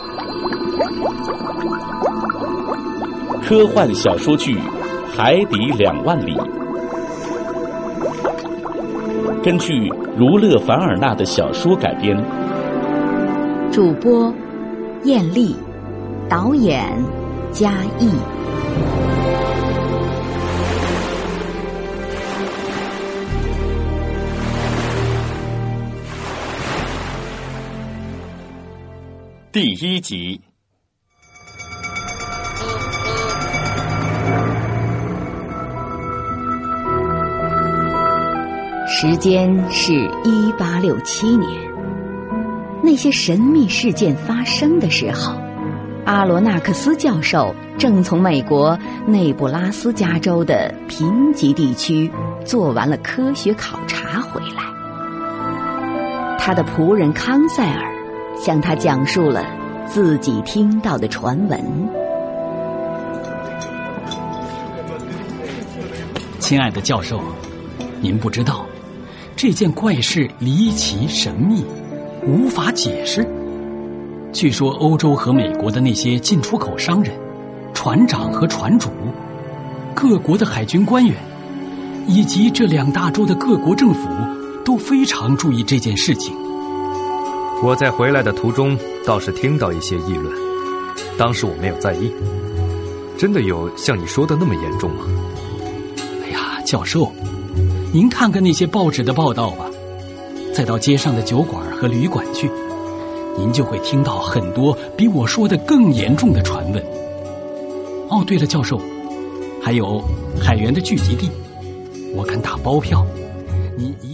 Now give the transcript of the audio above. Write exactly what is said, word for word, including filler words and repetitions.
科幻小说剧《海底两万里》，根据儒勒·凡尔纳的小说改编。 主播艳丽，导演嘉义。 第一集。 时间是一八六七年，那些神秘事件发生的时候，阿罗纳克斯教授正从美国内布拉斯加州的贫瘠地区做完了科学考察回来。他的仆人康塞尔向他讲述了自己听到的传闻。 亲爱的教授，您不知道，这件怪事离奇神秘，无法解释。据说欧洲和美国的那些进出口商人、船长和船主、各国的海军官员，以及这两大洲的各国政府都非常注意这件事情。 我在回来的途中倒是听到一些议论，当时我没有在意。真的有像你说的那么严重吗？ 哎呀，教授，您看看那些报纸的报道吧，再到街上的酒馆和旅馆去，您就会听到很多比我说的更严重的传闻。哦，对了，教授，还有海员的聚集地，我敢打包票，你一